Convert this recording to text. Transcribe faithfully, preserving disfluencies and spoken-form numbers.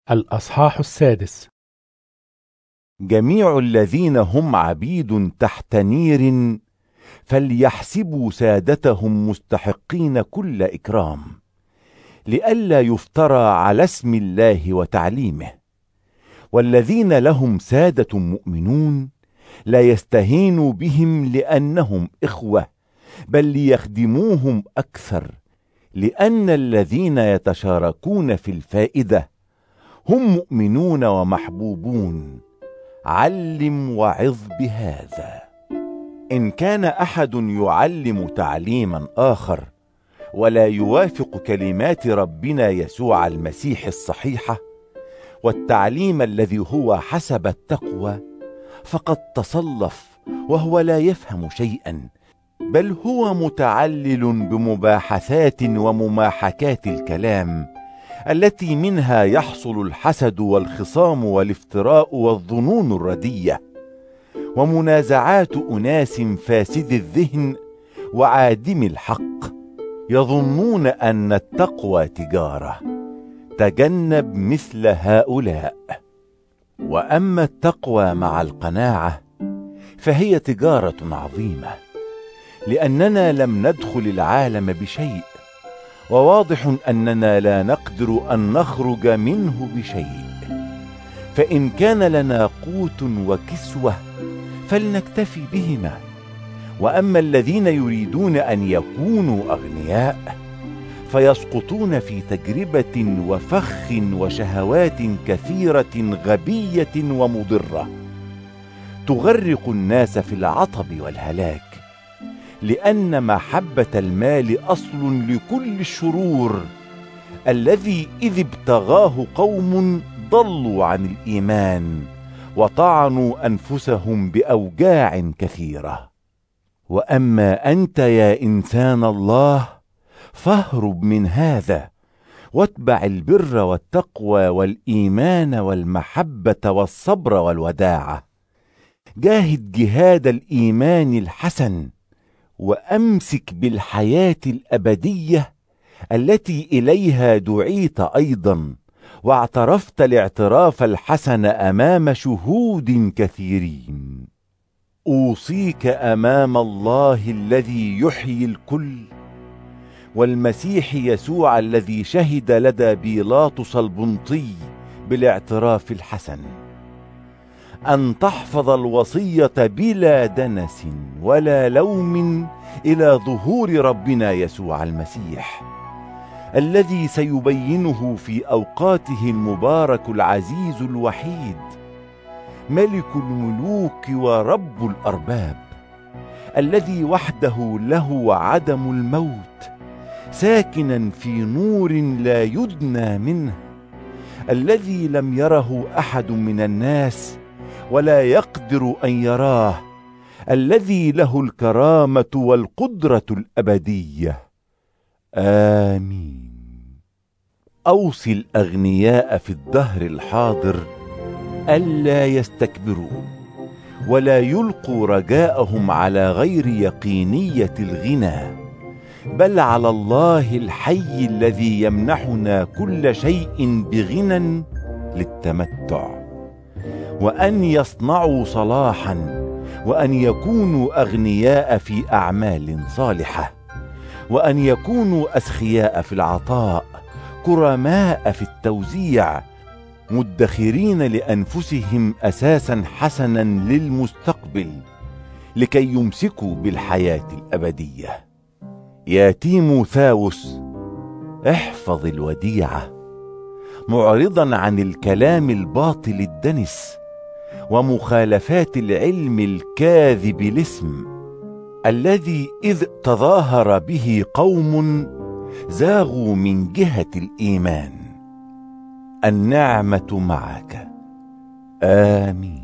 الأصحاح السادس. جميع الذين هم عبيد تحت نير فليحسبوا سادتهم مستحقين كل إكرام، لئلا يفترى على اسم الله وتعليمه. والذين لهم سادة مؤمنون لا يستهينوا بهم لأنهم إخوة، بل ليخدموهم أكثر، لأن الذين يتشاركون في الفائدة هم مؤمنون ومحبوبون. علم وعظ بهذا. إن كان أحد يعلم تعليما آخر ولا يوافق كلمات ربنا يسوع المسيح الصحيحة والتعليم الذي هو حسب التقوى، فقد تصلف وهو لا يفهم شيئا، بل هو متعلل بمباحثات ومماحكات الكلام التي منها يحصل الحسد والخصام والافتراء والظنون الردية ومنازعات أناس فاسد الذهن وعادم الحق، يظنون أن التقوى تجارة. تجنب مثل هؤلاء. وأما التقوى مع القناعة فهي تجارة عظيمة، لأننا لم ندخل العالم بشيء، وواضح أننا لا نقدر أن نخرج منه بشيء. فإن كان لنا قوت وكسوة فلنكتفي بهما. وأما الذين يريدون أن يكونوا أغنياء فيسقطون في تجربة وفخ وشهوات كثيرة غبية ومضرة تغرق الناس في العطب والهلاك، لأن محبة المال أصل لكل الشرور، الذي إذ ابتغاه قوم ضلوا عن الإيمان وطعنوا أنفسهم بأوجاع كثيرة. وأما أنت يا إنسان الله فاهرب من هذا، واتبع البر والتقوى والإيمان والمحبة والصبر والوداعة. جاهد جهاد الإيمان الحسن، وأمسك بالحياة الأبدية التي إليها دعيت أيضا، واعترفت الاعتراف الحسن أمام شهود كثيرين. أوصيك أمام الله الذي يحيي الكل والمسيح يسوع الذي شهد لدى بيلاطس البنطي بالاعتراف الحسن، أن تحفظ الوصية بلا دنس ولا لوم إلى ظهور ربنا يسوع المسيح، الذي سيبينه في أوقاته المبارك العزيز الوحيد، ملك الملوك ورب الأرباب، الذي وحده له عدم الموت، ساكنا في نور لا يدنى منه، الذي لم يره أحد من الناس ولا يقدر أن يراه، الذي له الكرامة والقدرة الأبدية. آمين. أوصي الأغنياء في الدهر الحاضر ألا يستكبروا ولا يلقوا رجاءهم على غير يقينية الغنى، بل على الله الحي الذي يمنحنا كل شيء بغنى للتمتع، وأن يصنعوا صلاحا، وأن يكونوا أغنياء في أعمال صالحة، وأن يكونوا أسخياء في العطاء، كرماء في التوزيع، مدخرين لأنفسهم أساسا حسنا للمستقبل، لكي يمسكوا بالحياة الأبدية. يا تيموثاوس احفظ الوديعة، معرضا عن الكلام الباطل الدنس ومخالفات العلم الكاذب الاسم، الذي إذ تظاهر به قوم زاغوا من جهة الإيمان. النعمة معك. آمين.